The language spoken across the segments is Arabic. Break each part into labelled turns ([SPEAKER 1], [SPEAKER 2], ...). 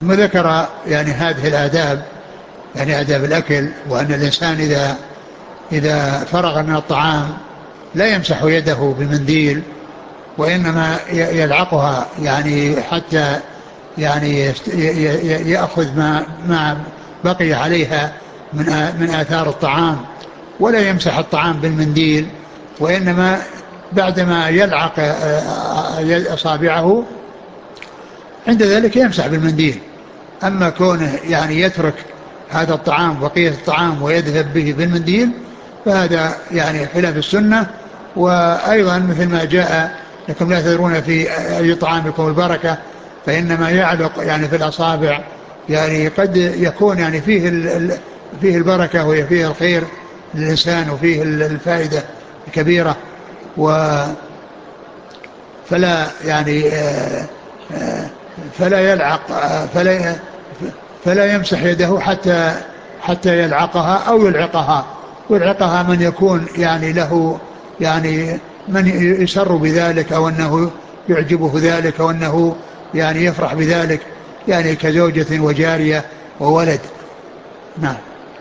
[SPEAKER 1] ثم ذكر يعني هذه الآداب، يعني آداب الأكل، وأن الإنسان إذا فرغ من الطعام لا يمسح يده بمنديل، وإنما يلعقها يعني حتى يعني يأخذ ما بقي عليها من آثار الطعام، ولا يمسح الطعام بالمنديل، وإنما بعدما يلعق أصابعه عند ذلك يمسح بالمنديل. أما كونه يعني يترك هذا الطعام، بقية الطعام، ويذهب به بالمنديل، فهذا يعني خلاف السنة. وأيضا مثل ما جاء: لكم لا تدرون في أي طعامكم البركة، فإنما يعلق يعني في الأصابع، يعني قد يكون يعني فيه البركة وفيه الخير للإنسان وفيه الفائدة الكبيرة. فلا يعني فلا يلعق فلا يمسح يده حتى يلعقها أو يلعقها من يكون يعني له، يعني من يسر بذلك، أو أنه يعجبه ذلك، أو أنه يعني يفرح بذلك، يعني كزوجة وجارية وولد. نعم.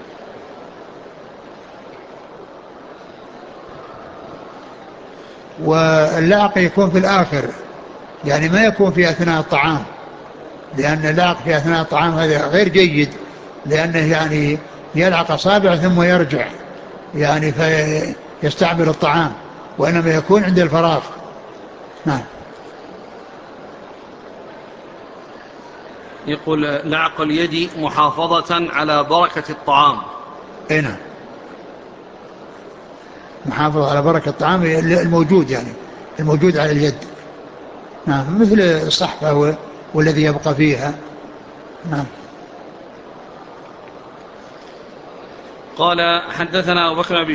[SPEAKER 1] واللعق يكون في الآخر، يعني ما يكون في أثناء الطعام، لأن اللعق في أثناء الطعام هذا غير جيد، لأنه يعني يلعق أصابع ثم يرجع يعني فيستعمل الطعام، وإنما يكون عند الفراغ. نعم.
[SPEAKER 2] يقول: لعق اليد محافظة على بركة الطعام.
[SPEAKER 1] أي نعم، محافظة على بركة الطعام الموجود، يعني الموجود على اليد. نعم، مثل الصحفة والذي يبقى فيها. نعم.
[SPEAKER 2] قال: حدثنا أبو بكر